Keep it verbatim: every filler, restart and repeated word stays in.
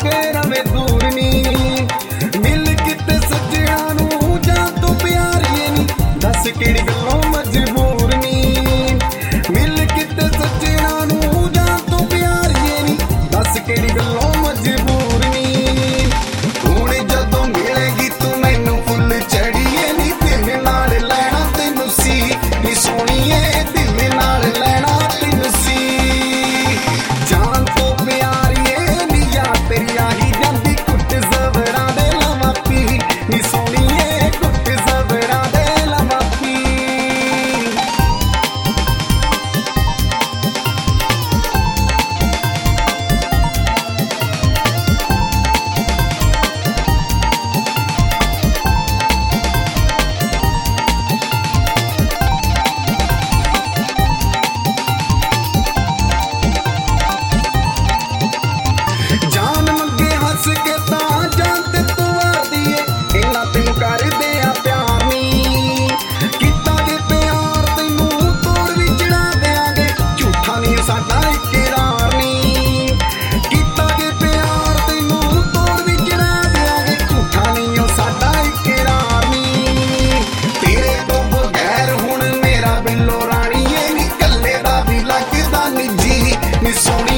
के रवे दूर नी मिल किते सज्जणा नू जां तू प्यारिए नी दस किहड़ी गल्लों मजबूर नी मिल किते सज्जणा नू जां तू प्यारिए नी दस किहड़ी गल्लों मजबूर नी हुण जदों मिलेगी तू मैनू फुल चढ़ीए नी दिल नाल लैणा तैनू सी नी सोहणीए दिल नाल लैणा तैनू सी जान तो प्यारिए नी यार तेरी आही जांदी कुट ज़बरां दे लवां पी नी सोहणीए कुट ज़बरां दे लवां पी जान मंगे हस के तां जान ते तू आदी ए इन्ना तैनू करदे आ प्यार नी कीता जे प्यार तैनू तोड़ भी चढ़ा देंगे झूठा नहीं साडा इकरार नी कीता जे प्यार तैनू तोड़ भी चढ़ा देंगे झूठा नहीं साडा इकरार नी तेरे तो बगैर हुण मेरा बिल्लो राणीए नी कल्ले दा भी लगदा नी जी नी सोहणी